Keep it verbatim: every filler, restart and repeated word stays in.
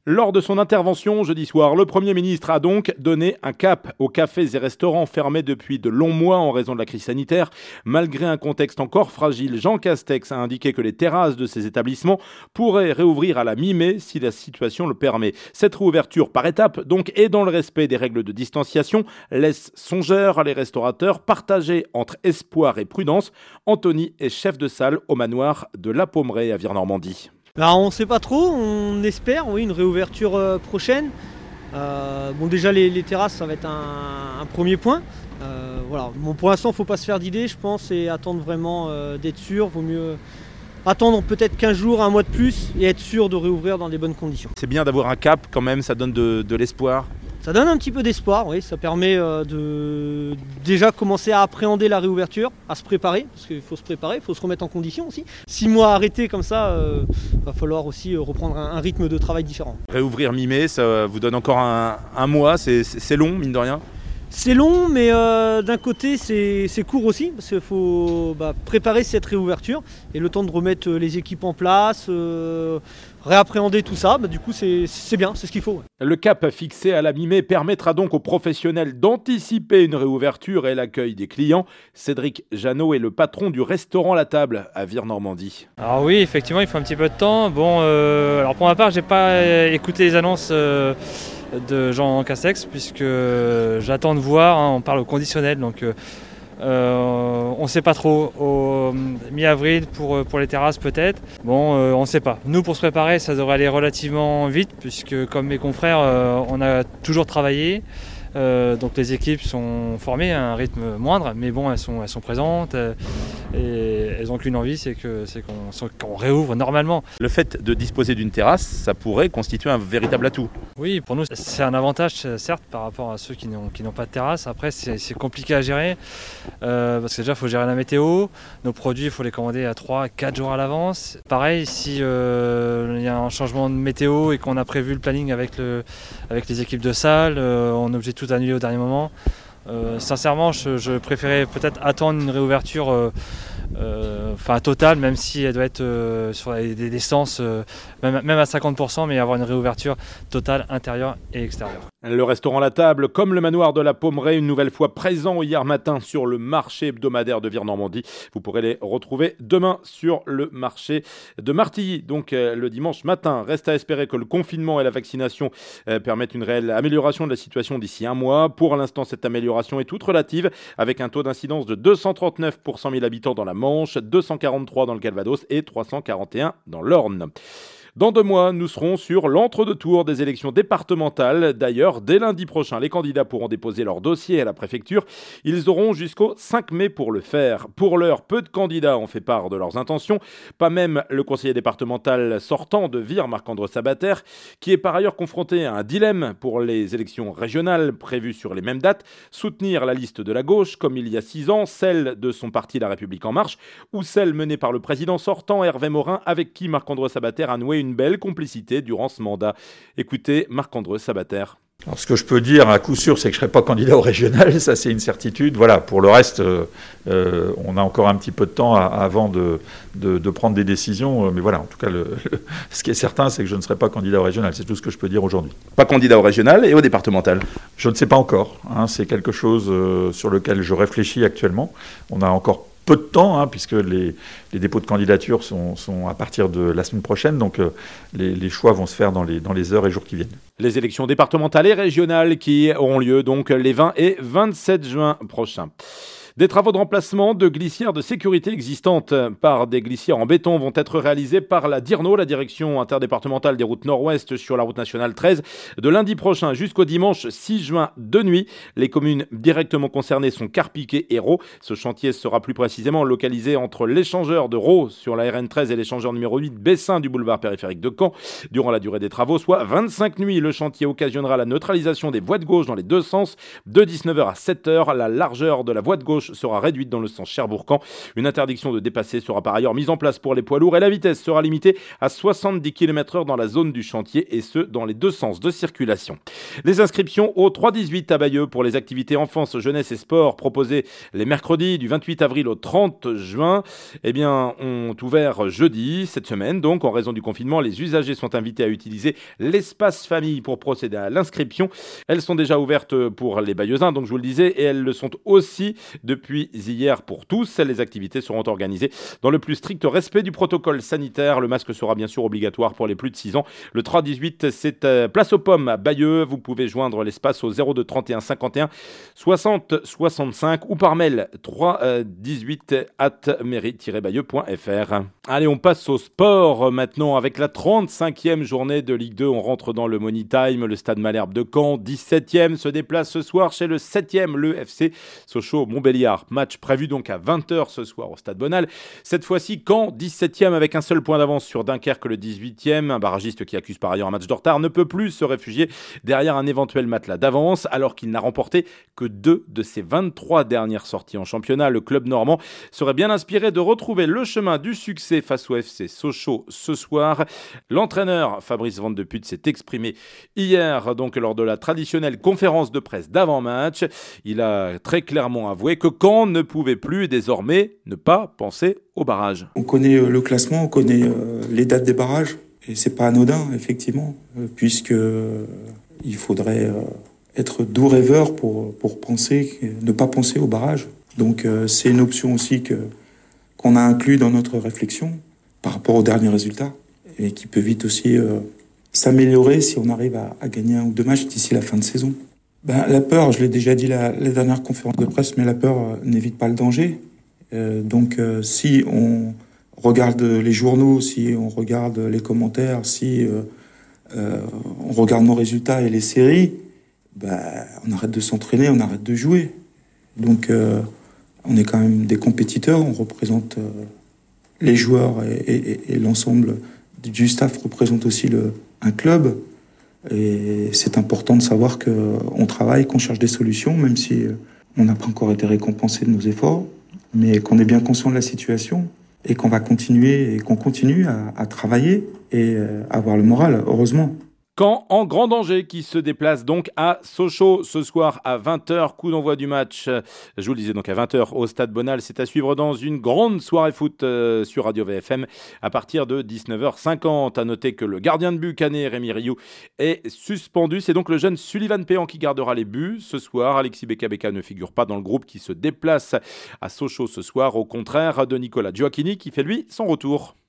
Lors de son intervention jeudi soir, le Premier ministre a donc donné un cap aux cafés et restaurants fermés depuis de longs mois en raison de la crise sanitaire. Malgré un contexte encore fragile, Jean Castex a indiqué que les terrasses de ces établissements pourraient réouvrir à la mi-mai si la situation le permet. Cette réouverture par étapes, donc, et dans le respect des règles de distanciation, laisse songeur les restaurateurs partagés entre espoir et prudence. Anthony est chef de salle au manoir de La Pommeraye à Vire-Normandie. Alors, on ne sait pas trop, on espère oui, une réouverture euh, prochaine. Euh, bon, déjà les, les terrasses, ça va être un, un premier point. Euh, voilà. Bon, pour l'instant, il ne faut pas se faire d'idées, je pense, et attendre vraiment euh, d'être sûr. Vaut mieux attendre peut-être quinze jours, un mois de plus, et être sûr de réouvrir dans des bonnes conditions. C'est bien d'avoir un cap quand même, ça donne de, de l'espoir. Ça donne un petit peu d'espoir, oui, ça permet euh, de déjà commencer à appréhender la réouverture, à se préparer, parce qu'il faut se préparer, il faut se remettre en condition aussi. Six mois arrêtés comme ça, il euh, va falloir aussi reprendre un, un rythme de travail différent. Réouvrir mi-mai, ça vous donne encore un, un mois, c'est, c'est long mine de rien. C'est long, mais euh, d'un côté c'est, c'est court aussi, parce qu'il faut bah, préparer cette réouverture et le temps de remettre les équipes en place, euh, réappréhender tout ça, bah, du coup c'est, c'est bien, c'est ce qu'il faut. Le cap fixé à la mi-mai permettra donc aux professionnels d'anticiper une réouverture et l'accueil des clients. Cédric Jeannot est le patron du restaurant La Table à Vire-Normandie. Alors oui, effectivement, il faut un petit peu de temps. Bon, euh, alors pour ma part, j'ai pas écouté les annonces euh, de Jean Castex puisque j'attends de voir. Hein, on parle au conditionnel, donc euh, euh, on ne sait pas trop. Au mi-avril pour pour les terrasses peut-être. Bon, euh, on ne sait pas. Nous, pour se préparer, ça devrait aller relativement vite puisque comme mes confrères, euh, on a toujours travaillé. Euh, donc les équipes sont formées à un rythme moindre, mais bon, elles sont, elles sont présentes euh, et elles n'ont qu'une envie, c'est, que, c'est qu'on, qu'on réouvre normalement. Le fait de disposer d'une terrasse, ça pourrait constituer un véritable atout. Oui, pour nous, c'est un avantage, certes, par rapport à ceux qui n'ont, qui n'ont pas de terrasse. Après, c'est, c'est compliqué à gérer, euh, parce que déjà, il faut gérer la météo. Nos produits, il faut les commander à trois à quatre jours à l'avance. Pareil, si euh, y a un changement de météo et qu'on a prévu le planning avec, le, avec les équipes de salle, euh, on est obligé de tout annuler au dernier moment. Euh, sincèrement, je, je préférais peut-être attendre une réouverture euh, euh, enfin, totale, même si elle doit être euh, sur des, des distances, euh, même, même à cinquante pour cent, mais avoir une réouverture totale intérieure et extérieure. Le restaurant La Table, comme le manoir de La Pommeraye, une nouvelle fois présent hier matin sur le marché hebdomadaire de Vire-Normandie. Vous pourrez les retrouver demain sur le marché de Martilly, donc euh, le dimanche matin. Reste à espérer que le confinement et la vaccination euh, permettent une réelle amélioration de la situation d'ici un mois. Pour l'instant, cette amélioration est toute relative, avec un taux d'incidence de deux cent trente-neuf pour cent mille habitants dans la Manche, deux cent quarante-trois dans le Calvados et trois cent quarante et un dans l'Orne. Dans deux mois, nous serons sur l'entre-deux-tours des élections départementales. D'ailleurs, dès lundi prochain, les candidats pourront déposer leur dossier à la préfecture. Ils auront jusqu'au cinq mai pour le faire. Pour l'heure, peu de candidats ont fait part de leurs intentions. Pas même le conseiller départemental sortant de Vire, Marc-André Sabater, qui est par ailleurs confronté à un dilemme pour les élections régionales prévues sur les mêmes dates. Soutenir la liste de la gauche, comme il y a six ans, celle de son parti La République En Marche, ou celle menée par le président sortant Hervé Morin, avec qui Marc-André Sabater a noué une une belle complicité durant ce mandat. Écoutez Marc-André Sabater. Alors, ce que je peux dire à coup sûr, c'est que je ne serai pas candidat au régional, ça c'est une certitude. Voilà, pour le reste, euh, euh, on a encore un petit peu de temps à, avant de, de, de prendre des décisions. Mais voilà, en tout cas, le, le, ce qui est certain, c'est que je ne serai pas candidat au régional. C'est tout ce que je peux dire aujourd'hui. Pas candidat au régional et au départemental? Je ne sais pas encore. Hein, c'est quelque chose euh, sur lequel je réfléchis actuellement. On a encore peu de temps, hein, puisque les, les dépôts de candidature sont, sont à partir de la semaine prochaine, donc euh, les, les choix vont se faire dans les, dans les heures et jours qui viennent. Les élections départementales et régionales qui auront lieu donc les vingt et vingt-sept juin prochains. Des travaux de remplacement de glissières de sécurité existantes par des glissières en béton vont être réalisés par la DIRNO, la direction interdépartementale des routes nord-ouest sur la route nationale treize, de lundi prochain jusqu'au dimanche six juin de nuit. Les communes directement concernées sont Carpiquet et Raux. Ce chantier sera plus précisément localisé entre l'échangeur de Raux sur la R N treize et l'échangeur numéro huit Bessin du boulevard périphérique de Caen. Durant la durée des travaux, soit vingt-cinq nuits, le chantier occasionnera la neutralisation des voies de gauche dans les deux sens. De dix-neuf heures à sept heures, la largeur de la voie de gauche gauche sera réduite dans le sens Cherbourg-Caen. Une interdiction de dépasser sera par ailleurs mise en place pour les poids lourds et la vitesse sera limitée à soixante-dix kilomètres heure dans la zone du chantier et ce, dans les deux sens de circulation. Les inscriptions au trois dix-huit à Bayeux pour les activités enfance, jeunesse et sport proposées les mercredis du vingt-huit avril au trente juin, eh bien, ont ouvert jeudi cette semaine. Donc, en raison du confinement, les usagers sont invités à utiliser l'espace famille pour procéder à l'inscription. Elles sont déjà ouvertes pour les Bayeuxins, donc je vous le disais, et elles le sont aussi depuis hier pour tous. Les activités seront organisées dans le plus strict respect du protocole sanitaire. Le masque sera bien sûr obligatoire pour les plus de six ans. Le trois dix-huit, c'est euh, place aux pommes à Bayeux. Vous pouvez joindre l'espace au zéro deux trente et un cinquante et un soixante soixante-cinq ou par mail trois dix-huit arobase mairie tiret bayeux point f r. Allez, on passe au sport maintenant avec la trente-cinquième journée de Ligue deux. On rentre dans le Money Time. Le Stade Malherbe de Caen, dix-septième, se déplace ce soir chez le septième, le F C Sochaux-Montbéliard. Match prévu donc à vingt heures ce soir au Stade Bonal. Cette fois-ci, Caen, dix-septième avec un seul point d'avance sur Dunkerque, le dix-huitième. Un barragiste qui accuse par ailleurs un match de retard ne peut plus se réfugier derrière un éventuel matelas d'avance alors qu'il n'a remporté que deux de ses vingt-trois dernières sorties en championnat. Le club normand serait bien inspiré de retrouver le chemin du succès face au F C Sochaux ce soir. L'entraîneur Fabrice Van de Putte s'est exprimé hier donc lors de la traditionnelle conférence de presse d'avant-match. Il a très clairement avoué que Caen ne pouvait plus désormais ne pas penser au barrage. On connaît le classement, on connaît les dates des barrages et c'est pas anodin effectivement puisque il faudrait être doux rêveur pour pour penser ne pas penser au barrage. Donc c'est une option aussi que qu'on a inclus dans notre réflexion par rapport aux derniers résultats et qui peut vite aussi euh, s'améliorer si on arrive à, à gagner un ou deux matchs d'ici la fin de saison. Ben, la peur, je l'ai déjà dit la, la dernière conférence de presse, mais la peur euh, n'évite pas le danger. Euh, donc euh, si on regarde les journaux, si on regarde les commentaires, si euh, euh, on regarde nos résultats et les séries, ben, on arrête de s'entraîner, on arrête de jouer. Donc euh, on est quand même des compétiteurs, on représente euh, les joueurs et, et, et l'ensemble du staff représente aussi le, un club. Et c'est important de savoir qu'on travaille, qu'on cherche des solutions, même si on n'a pas encore été récompensé de nos efforts, mais qu'on est bien conscient de la situation et qu'on va continuer et qu'on continue à, à travailler et à avoir le moral, heureusement. Caen en grand danger qui se déplace donc à Sochaux ce soir à vingt heures. Coup d'envoi du match, je vous le disais donc à vingt heures au Stade Bonal. C'est à suivre dans une grande soirée foot euh, sur Radio V F M à partir de dix-neuf heures cinquante. À noter que le gardien de but canet Rémi Rioux est suspendu. C'est donc le jeune Sullivan Péan qui gardera les buts ce soir. Alexis Beka-Beka ne figure pas dans le groupe qui se déplace à Sochaux ce soir. Au contraire de Nicolas Gioacchini qui fait lui son retour.